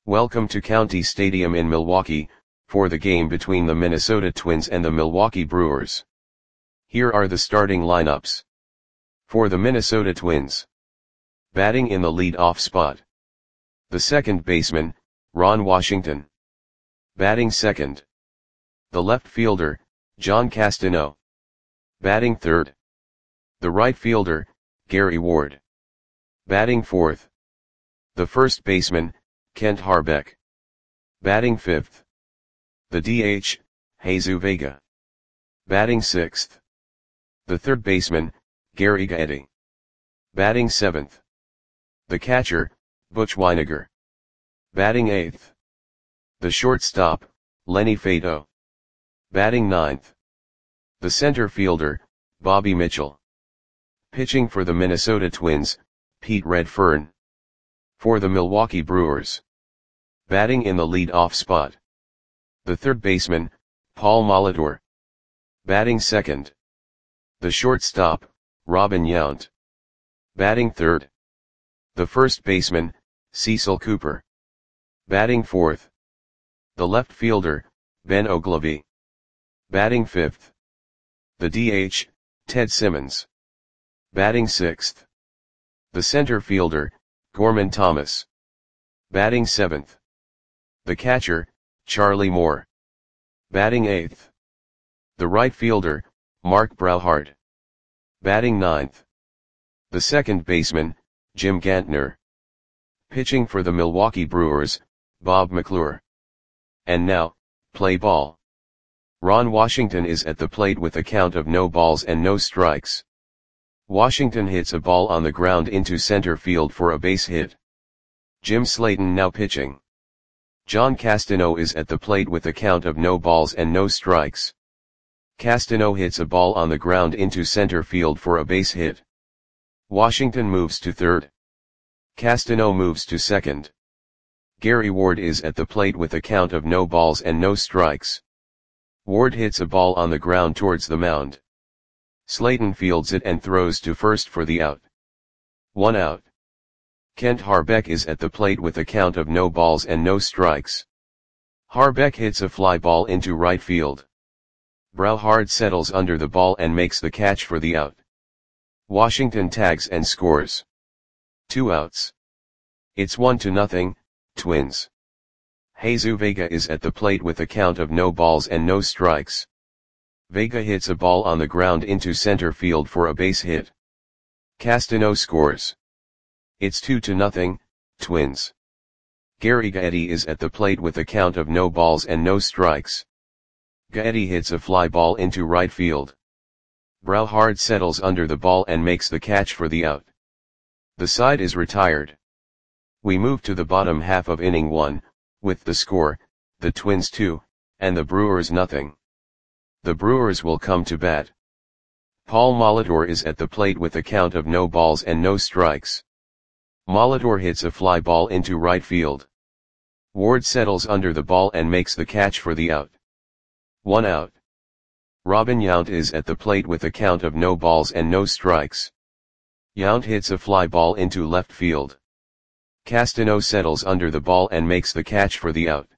Welcome to County Stadium in Milwaukee, for the game between the Minnesota Twins and the Milwaukee Brewers. Here are the starting lineups. For the Minnesota Twins. Batting in the lead-off spot. The second baseman, Ron Washington. Batting second. The left fielder, John Castano. Batting third. The right fielder, Gary Ward. Batting fourth. The first baseman, Kent Hrbek. Batting fifth. The DH, Jesus Vega. Batting sixth. The third baseman, Gary Gaetti. Batting seventh. The catcher, Butch Wynegar. Batting eighth. The shortstop, Lenny Fato. Batting ninth. The center fielder, Bobby Mitchell. Pitching for the Minnesota Twins, Pete Redfern. For the Milwaukee Brewers. Batting in the lead-off spot. The third baseman, Paul Molitor. Batting second. The shortstop, Robin Yount. Batting third. The first baseman, Cecil Cooper. Batting fourth. The left fielder, Ben Oglivie. Batting fifth. The DH, Ted Simmons. Batting sixth. The center fielder, Gorman Thomas. Batting seventh. The catcher, Charlie Moore. Batting eighth. The right fielder, Mark Brauhart. Batting ninth. The second baseman, Jim Gantner. Pitching for the Milwaukee Brewers, Bob McClure. And now, play ball. Ron Washington is at the plate with a count of no balls and no strikes. Washington hits a ball on the ground into center field for a base hit. Jim Slayton now pitching. John Castano is at the plate with a count of no balls and no strikes. Castano hits a ball on the ground into center field for a base hit. Washington moves to third. Castano moves to second. Gary Ward is at the plate with a count of no balls and no strikes. Ward hits a ball on the ground towards the mound. Slayton fields it and throws to first for the out. 1 out. Kent Hrbek is at the plate with a count of no balls and no strikes. Hrbek hits a fly ball into right field. Brauhart settles under the ball and makes the catch for the out. Washington tags and scores. 2 outs. It's 1-0, Twins. Jesus Vega is at the plate with a count of no balls and no strikes. Vega hits a ball on the ground into center field for a base hit. Castano scores. It's 2-0, Twins. Gary Gaetti is at the plate with a count of no balls and no strikes. Gaetti hits a fly ball into right field. Brauhart settles under the ball and makes the catch for the out. The side is retired. We move to the bottom half of inning 1, with the score, the Twins 2, and the Brewers 0. The Brewers will come to bat. Paul Molitor is at the plate with a count of no balls and no strikes. Molitor hits a fly ball into right field. Ward settles under the ball and makes the catch for the out. 1 out. Robin Yount is at the plate with a count of no balls and no strikes. Yount hits a fly ball into left field. Castano settles under the ball and makes the catch for the out.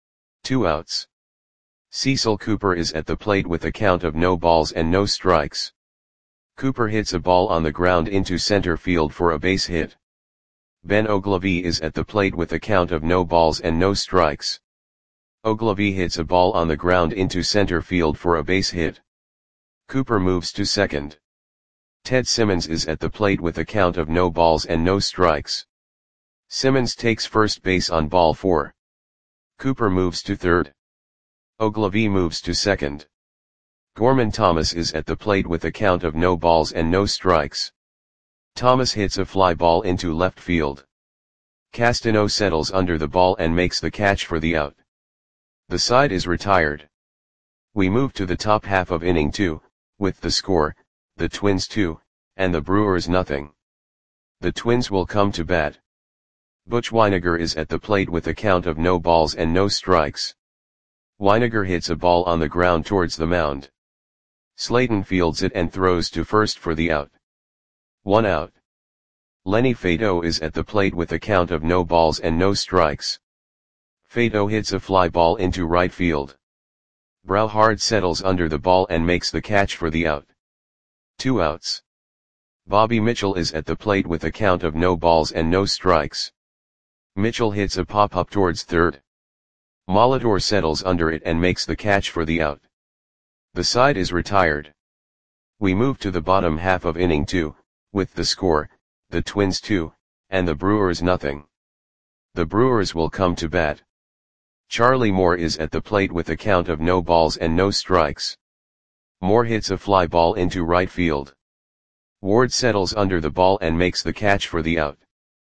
2 outs. Cecil Cooper is at the plate with a count of no balls and no strikes. Cooper hits a ball on the ground into center field for a base hit. Ben Oglivie is at the plate with a count of no balls and no strikes. Oglivie hits a ball on the ground into center field for a base hit. Cooper moves to second. Ted Simmons is at the plate with a count of no balls and no strikes. Simmons takes first base on ball 4. Cooper moves to third. Oglivie moves to second. Gorman Thomas is at the plate with a count of no balls and no strikes. Thomas hits a fly ball into left field. Castano settles under the ball and makes the catch for the out. The side is retired. We move to the top half of inning 2, with the score, the Twins 2, and the Brewers 0. The Twins will come to bat. Butch Wynegar is at the plate with a count of no balls and no strikes. Wynegar hits a ball on the ground towards the mound. Slayton fields it and throws to first for the out. 1 out. Lenny Fato is at the plate with a count of no balls and no strikes. Fato hits a fly ball into right field. Browhard settles under the ball and makes the catch for the out. 2 outs. Bobby Mitchell is at the plate with a count of no balls and no strikes. Mitchell hits a pop-up towards third. Molitor settles under it and makes the catch for the out. The side is retired. We move to the bottom half of inning 2, with the score, the Twins 2, and the Brewers nothing. The Brewers will come to bat. Charlie Moore is at the plate with a count of no balls and no strikes. Moore hits a fly ball into right field. Ward settles under the ball and makes the catch for the out.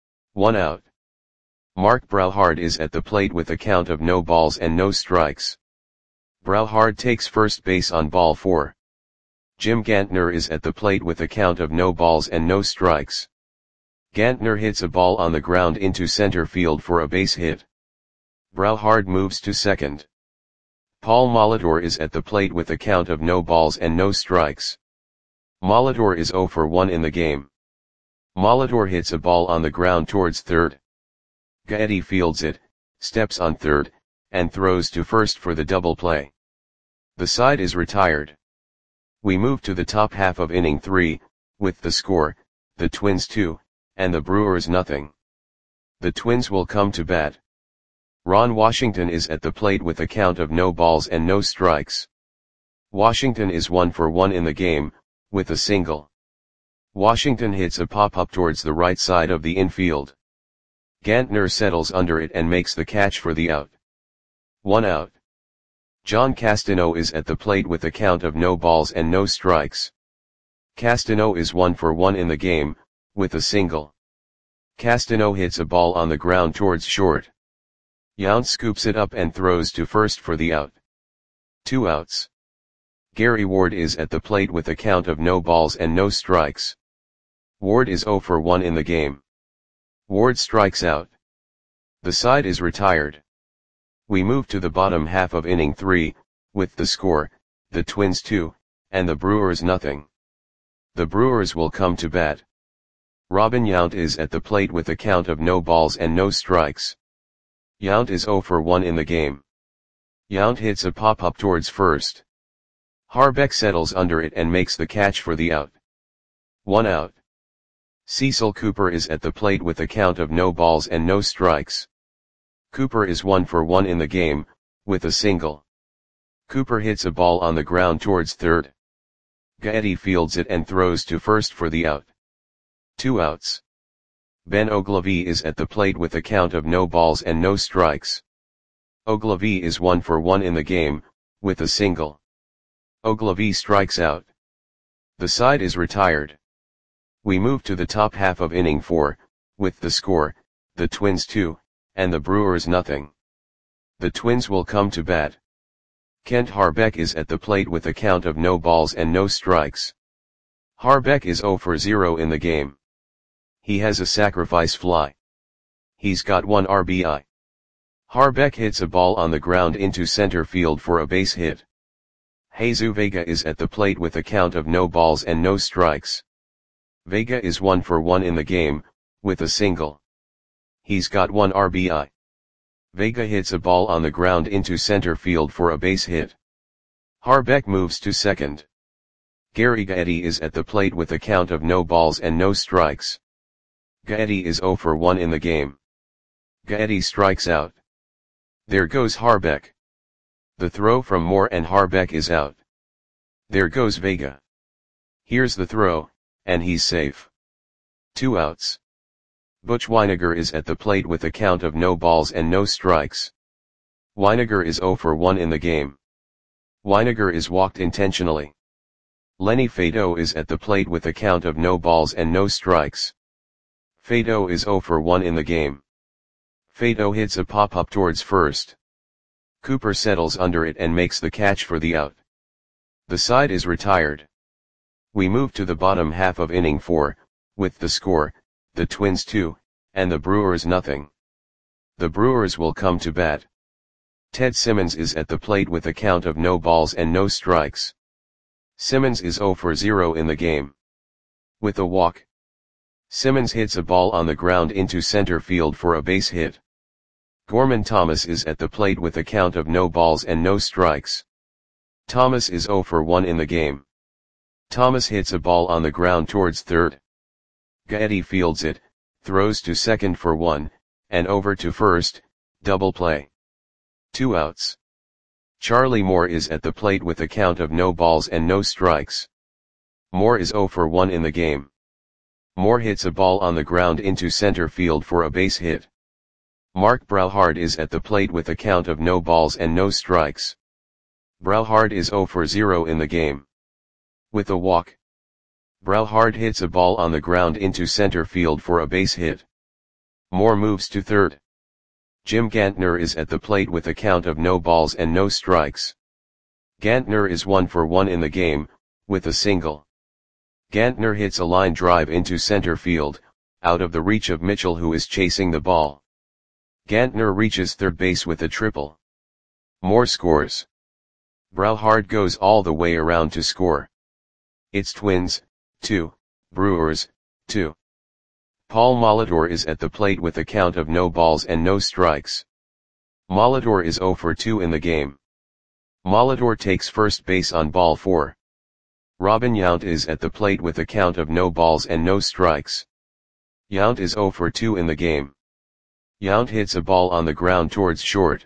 1 out. Mark Browhard is at the plate with a count of no balls and no strikes. Browhard takes first base on ball 4. Jim Gantner is at the plate with a count of no balls and no strikes. Gantner hits a ball on the ground into center field for a base hit. Browhard moves to second. Paul Molitor is at the plate with a count of no balls and no strikes. Molitor is 0 for 1 in the game. Molitor hits a ball on the ground towards third. Gaetti fields it, steps on third, and throws to first for the double play. The side is retired. We move to the top half of inning 3, with the score, the Twins 2, and the Brewers nothing. The Twins will come to bat. Ron Washington is at the plate with a count of no balls and no strikes. Washington is 1 for 1 in the game, with a single. Washington hits a pop-up towards the right side of the infield. Gantner settles under it and makes the catch for the out. 1 out. John Castano is at the plate with a count of no balls and no strikes. Castano is 1 for 1 in the game, with a single. Castano hits a ball on the ground towards short. Yount scoops it up and throws to first for the out. 2 outs. Gary Ward is at the plate with a count of no balls and no strikes. Ward is 0 for 1 in the game. Ward strikes out. The side is retired. We move to the bottom half of inning 3, with the score, the Twins 2, and the Brewers nothing. The Brewers will come to bat. Robin Yount is at the plate with a count of no balls and no strikes. Yount is 0 for 1 in the game. Yount hits a pop-up towards first. Harbeck settles under it and makes the catch for the out. 1 out. Cecil Cooper is at the plate with a count of no balls and no strikes. Cooper is 1 for 1 in the game, with a single. Cooper hits a ball on the ground towards third. Gaetti fields it and throws to first for the out. 2 outs. Ben Ogilvie is at the plate with a count of no balls and no strikes. Ogilvie is 1 for 1 in the game, with a single. Ogilvie strikes out. The side is retired. We move to the top half of inning 4, with the score, the Twins 2, and the Brewers nothing. The Twins will come to bat. Kent Harbeck is at the plate with a count of no balls and no strikes. Harbeck is 0 for 0 in the game. He has a sacrifice fly. He's got 1 RBI. Harbeck hits a ball on the ground into center field for a base hit. Jesus Vega is at the plate with a count of no balls and no strikes. Vega is 1 for 1 in the game, with a single. He's got 1 RBI. Vega hits a ball on the ground into center field for a base hit. Harbeck moves to second. Gary Gaetti is at the plate with a count of no balls and no strikes. Gaetti is 0 for 1 in the game. Gaetti strikes out. There goes Harbeck. The throw from Moore and Harbeck is out. There goes Vega. Here's the throw, and he's safe. 2 outs. Butch Wynegar is at the plate with a count of no balls and no strikes. Wynegar is 0 for 1 in the game. Wynegar is walked intentionally. Lenny Fato is at the plate with a count of no balls and no strikes. Fato is 0 for 1 in the game. Fato hits a pop-up towards first. Cooper settles under it and makes the catch for the out. The side is retired. We move to the bottom half of inning 4, with the score, the Twins 2, and the Brewers nothing. The Brewers will come to bat. Ted Simmons is at the plate with a count of no balls and no strikes. Simmons is 0 for 0 in the game. With a walk. Simmons hits a ball on the ground into center field for a base hit. Gorman Thomas is at the plate with a count of no balls and no strikes. Thomas is 0 for 1 in the game. Thomas hits a ball on the ground towards third. Gaetti fields it, throws to second for 1, and over to first, double play. 2 outs. Charlie Moore is at the plate with a count of no balls and no strikes. Moore is 0 for 1 in the game. Moore hits a ball on the ground into center field for a base hit. Mark Brauhard is at the plate with a count of no balls and no strikes. Brauhard is 0 for 0 in the game. With a walk. Brauhard hits a ball on the ground into center field for a base hit. Moore moves to third. Jim Gantner is at the plate with a count of no balls and no strikes. Gantner is 1 for 1 in the game, with a single. Gantner hits a line drive into center field, out of the reach of Mitchell who is chasing the ball. Gantner reaches third base with a triple. Moore scores. Brauhard goes all the way around to score. It's Twins, 2, Brewers, 2. Paul Molitor is at the plate with a count of no balls and no strikes. Molitor is 0 for 2 in the game. Molitor takes first base on ball 4. Robin Yount is at the plate with a count of no balls and no strikes. Yount is 0 for 2 in the game. Yount hits a ball on the ground towards short.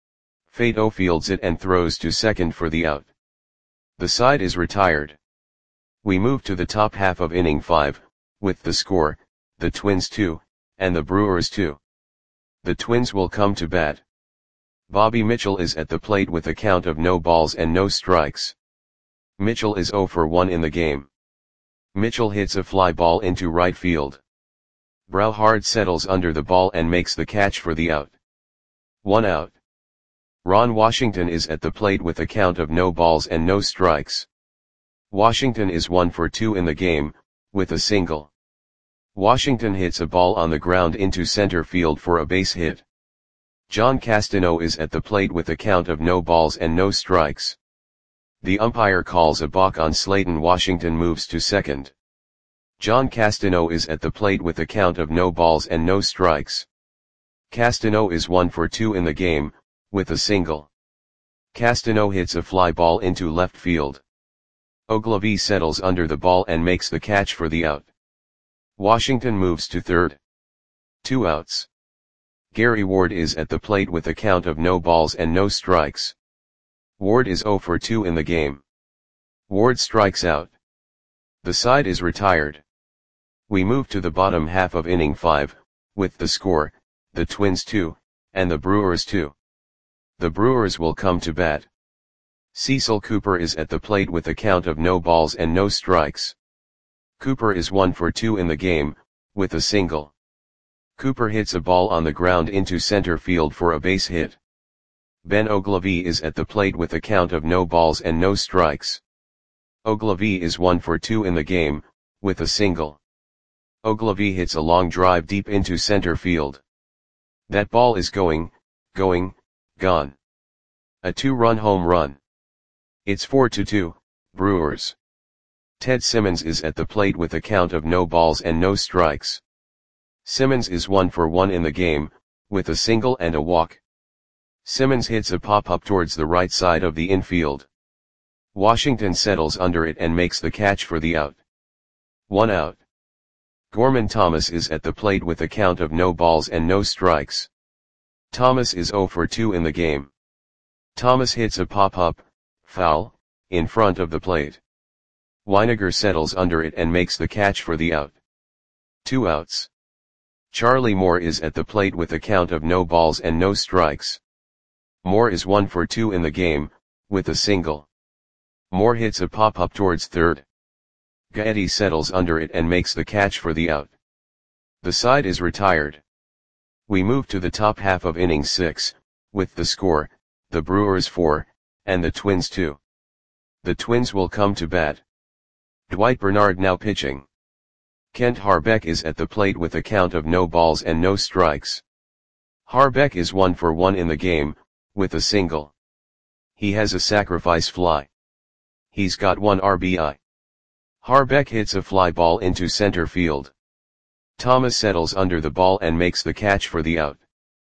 Fato fields it and throws to second for the out. The side is retired. We move to the top half of inning 5, with the score, the Twins 2, and the Brewers 2. The Twins will come to bat. Bobby Mitchell is at the plate with a count of no balls and no strikes. Mitchell is 0 for 1 in the game. Mitchell hits a fly ball into right field. Brauhard settles under the ball and makes the catch for the out. 1 out. Ron Washington is at the plate with a count of no balls and no strikes. Washington is 1 for 2 in the game, with a single. Washington hits a ball on the ground into center field for a base hit. John Castano is at the plate with a count of no balls and no strikes. The umpire calls a balk on Slayton. Washington moves to second. John Castano is at the plate with a count of no balls and no strikes. Castano is 1 for 2 in the game, with a single. Castano hits a fly ball into left field. Ogilvie settles under the ball and makes the catch for the out. Washington moves to third. 2 outs. Gary Ward is at the plate with a count of no balls and no strikes. Ward is 0 for 2 in the game. Ward strikes out. The side is retired. We move to the bottom half of inning 5, with the score, the Twins 2, and the Brewers 2. The Brewers will come to bat. Cecil Cooper is at the plate with a count of no balls and no strikes. Cooper is 1 for 2 in the game, with a single. Cooper hits a ball on the ground into center field for a base hit. Ben Ogilvie is at the plate with a count of no balls and no strikes. Ogilvie is 1 for 2 in the game, with a single. Ogilvie hits a long drive deep into center field. That ball is gone. A 2-run home run. It's 4-2, Brewers. Ted Simmons is at the plate with a count of no balls and no strikes. Simmons is 1 for 1 in the game, with a single and a walk. Simmons hits a pop-up towards the right side of the infield. Washington settles under it and makes the catch for the out. 1 out. Gorman Thomas is at the plate with a count of no balls and no strikes. Thomas is 0 for 2 in the game. Thomas hits a pop-up, foul, in front of the plate. Weiniger settles under it and makes the catch for the out. 2 outs. Charlie Moore is at the plate with a count of no balls and no strikes. Moore is 1 for 2 in the game, with a single. Moore hits a pop-up towards third. Gaetti settles under it and makes the catch for the out. The side is retired. We move to the top half of inning 6, with the score, the Brewers 4, and the Twins 2. The Twins will come to bat. Dwight Bernard now pitching. Kent Harbeck is at the plate with a count of no balls and no strikes. Harbeck is 1 for 1 in the game, with a single. He has a sacrifice fly. He's got 1 RBI. Harbeck hits a fly ball into center field. Thomas settles under the ball and makes the catch for the out.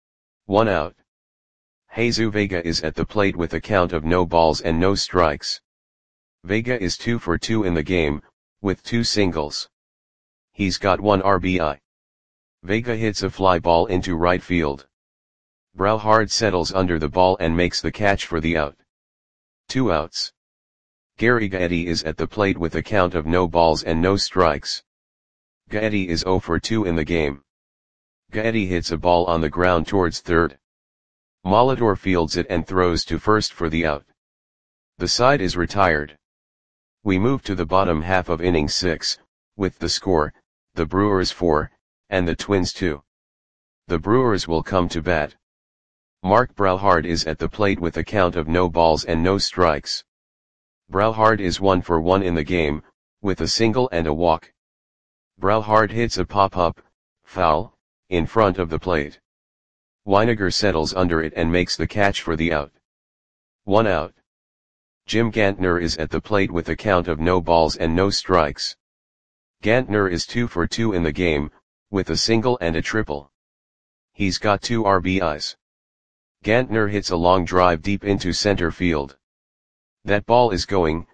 1 out. Jesus Vega is at the plate with a count of no balls and no strikes. Vega is 2 for 2 in the game, with 2 singles. He's got 1 RBI. Vega hits a fly ball into right field. Brouhard settles under the ball and makes the catch for the out. 2 outs. Gary Gaetti is at the plate with a count of no balls and no strikes. Gaetti is 0 for 2 in the game. Gaetti hits a ball on the ground towards third. Molitor fields it and throws to first for the out. The side is retired. We move to the bottom half of inning 6, with the score, the Brewers 4, and the Twins 2. The Brewers will come to bat. Mark Brouhard is at the plate with a count of no balls and no strikes. Brouhard is 1 for 1 in the game, with a single and a walk. Brouhard hits a pop-up, foul, in front of the plate. Weiniger settles under it and makes the catch for the out. 1 out. Jim Gantner is at the plate with a count of no balls and no strikes. Gantner is 2 for 2 in the game, with a single and a triple. He's got 2 RBIs. Gantner hits a long drive deep into center field. That ball is gone.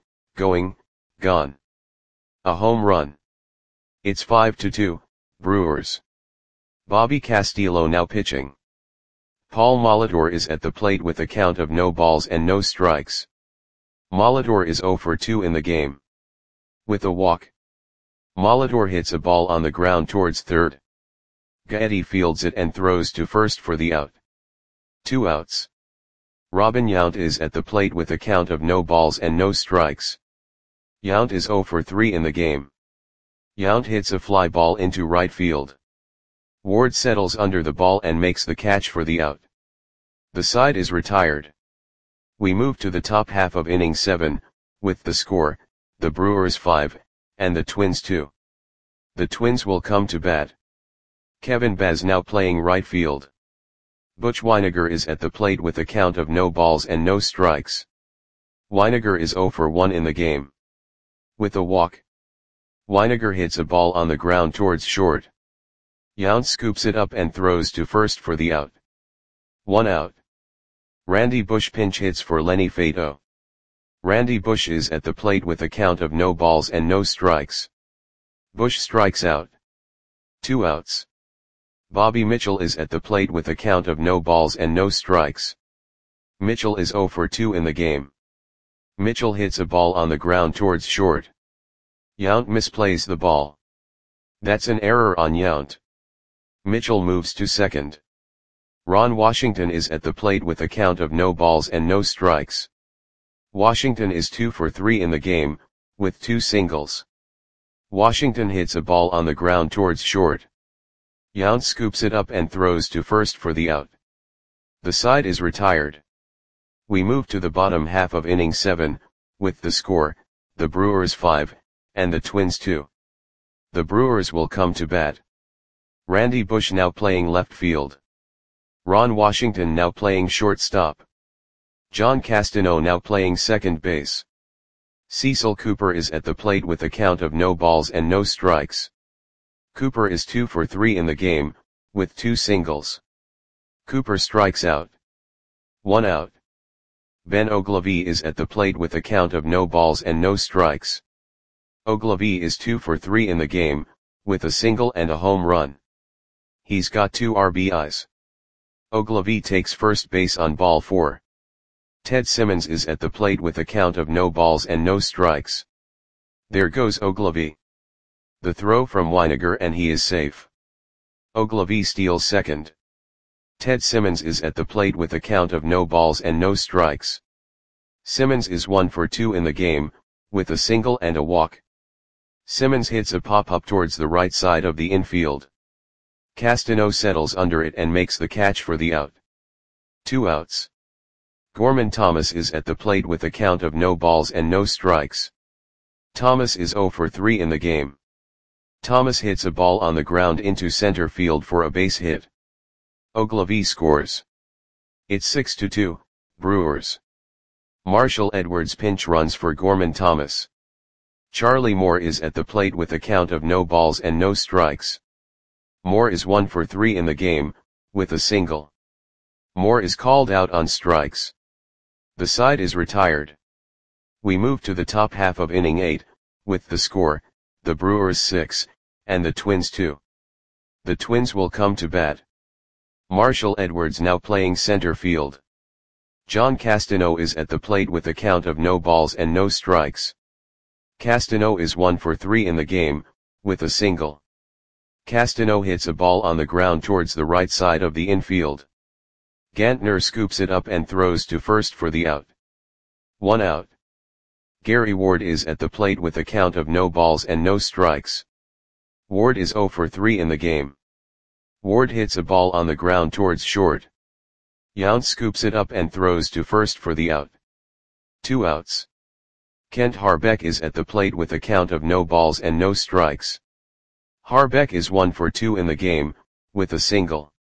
A home run. It's 5-2, Brewers. Bobby Castillo now pitching. Paul Molitor is at the plate with a count of no balls and no strikes. Molitor is 0 for 2 in the game. With a walk. Molitor hits a ball on the ground towards third. Gaetti fields it and throws to first for the out. 2 outs. Robin Yount is at the plate with a count of no balls and no strikes. Yount is 0 for 3 in the game. Yount hits a fly ball into right field. Ward settles under the ball and makes the catch for the out. The side is retired. We move to the top half of inning 7, with the score, the Brewers 5, and the Twins 2. The Twins will come to bat. Kevin Baz now playing right field. Butch Weiniger is at the plate with a count of no balls and no strikes. Weiniger is 0 for 1 in the game. With a walk. Weiniger hits a ball on the ground towards short. Yount scoops it up and throws to first for the out. 1 out. Randy Bush pinch hits for Lenny Fato. Randy Bush is at the plate with a count of no balls and no strikes. Bush strikes out. 2 outs. Bobby Mitchell is at the plate with a count of no balls and no strikes. Mitchell is 0 for 2 in the game. Mitchell hits a ball on the ground towards short. Yount misplays the ball. That's an error on Yount. Mitchell moves to second. Ron Washington is at the plate with a count of no balls and no strikes. Washington is 2 for 3 in the game, with 2 singles. Washington hits a ball on the ground towards short. Yount scoops it up and throws to first for the out. The side is retired. We move to the bottom half of inning 7, with the score, the Brewers 5, and the Twins 2. The Brewers will come to bat. Randy Bush now playing left field. Ron Washington now playing shortstop. John Castano now playing second base. Cecil Cooper is at the plate with a count of no balls and no strikes. Cooper is 2 for 3 in the game, with 2 singles. Cooper strikes out. 1 out. Ben Ogilvy is at the plate with a count of no balls and no strikes. Ogilvy is 2 for 3 in the game, with a single and a home run. He's got 2 RBIs. Ogilvy takes first base on ball 4. Ted Simmons is at the plate with a count of no balls and no strikes. There goes Ogilvy. The throw from Weiniger and he is safe. Ogilvy steals second. Ted Simmons is at the plate with a count of no balls and no strikes. Simmons is 1 for 2 in the game, with a single and a walk. Simmons hits a pop-up towards the right side of the infield. Castano settles under it and makes the catch for the out. 2 outs. Gorman Thomas is at the plate with a count of no balls and no strikes. Thomas is 0 for 3 in the game. Thomas hits a ball on the ground into center field for a base hit. Ogilvy scores. It's 6-2, Brewers. Marshall Edwards pinch runs for Gorman Thomas. Charlie Moore is at the plate with a count of no balls and no strikes. Moore is 1 for 3 in the game, with a single. Moore is called out on strikes. The side is retired. We move to the top half of inning 8, with the score, the Brewers 6, and the Twins 2. The Twins will come to bat. Marshall Edwards now playing center field. John Castano is at the plate with a count of no balls and no strikes. Castano is 1 for 3 in the game, with a single. Castano hits a ball on the ground towards the right side of the infield. Gantner scoops it up and throws to first for the out. 1 out. Gary Ward is at the plate with a count of no balls and no strikes. Ward is 0 for 3 in the game. Ward hits a ball on the ground towards short. Yount scoops it up and throws to first for the out. 2 outs. Kent Harbeck is at the plate with a count of no balls and no strikes. Harbeck is 1 for 2 in the game, with a single.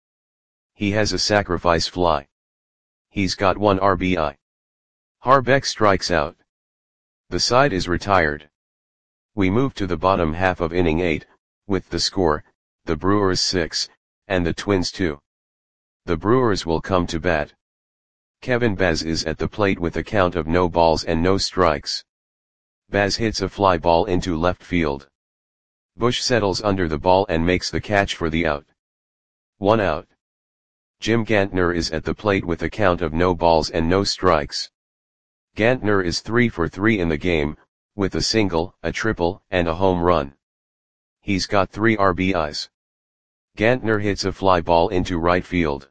He has a sacrifice fly. He's got 1 RBI. Harbeck strikes out. The side is retired. We move to the bottom half of inning 8, with the score, the Brewers 6, and the Twins 2. The Brewers will come to bat. Kevin Baz is at the plate with a count of no balls and no strikes. Baz hits a fly ball into left field. Bush settles under the ball and makes the catch for the out. 1 out. Jim Gantner is at the plate with a count of no balls and no strikes. Gantner is 3 for 3 in the game, with a single, a triple, and a home run. He's got 3 RBIs. Gantner hits a fly ball into right field.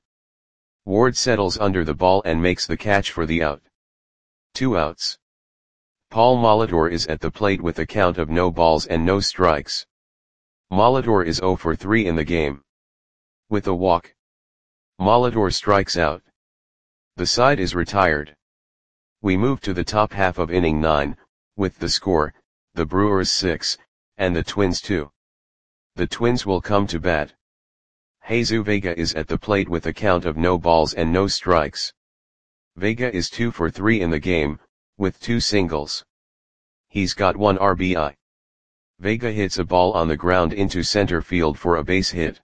Ward settles under the ball and makes the catch for the out. 2 outs. Paul Molitor is at the plate with a count of no balls and no strikes. Molitor is 0 for 3 in the game. With a walk. Molitor strikes out. The side is retired. We move to the top half of inning 9, with the score, the Brewers 6, and the Twins 2. The Twins will come to bat. Jesus Vega is at the plate with a count of no balls and no strikes. Vega is 2 for 3 in the game, with 2 singles. He's got 1 RBI. Vega hits a ball on the ground into center field for a base hit.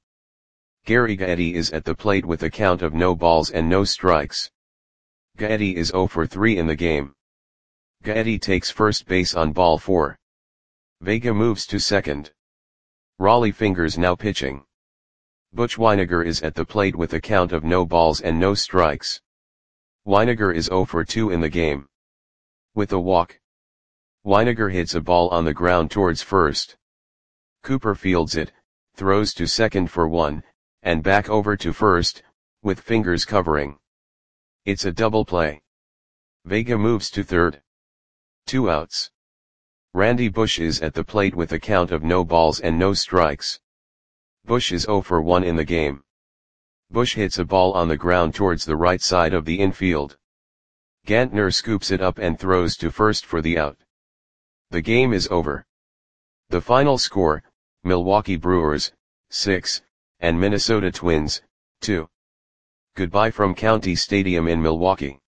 Gary Gaetti is at the plate with a count of no balls and no strikes. Gaetti is 0 for 3 in the game. Gaetti takes first base on ball 4. Vega moves to second. Raleigh Fingers now pitching. Butch Wynegar is at the plate with a count of no balls and no strikes. Wynegar is 0 for 2 in the game. With a walk. Wynegar hits a ball on the ground towards first. Cooper fields it, throws to second for 1, and back over to first, with Fingers covering. It's a double play. Vega moves to third. 2 outs. Randy Bush is at the plate with a count of no balls and no strikes. Bush is 0 for 1 in the game. Bush hits a ball on the ground towards the right side of the infield. Gantner scoops it up and throws to first for the out. The game is over. The final score, Milwaukee Brewers, 6, and Minnesota Twins, 2. Goodbye from County Stadium in Milwaukee.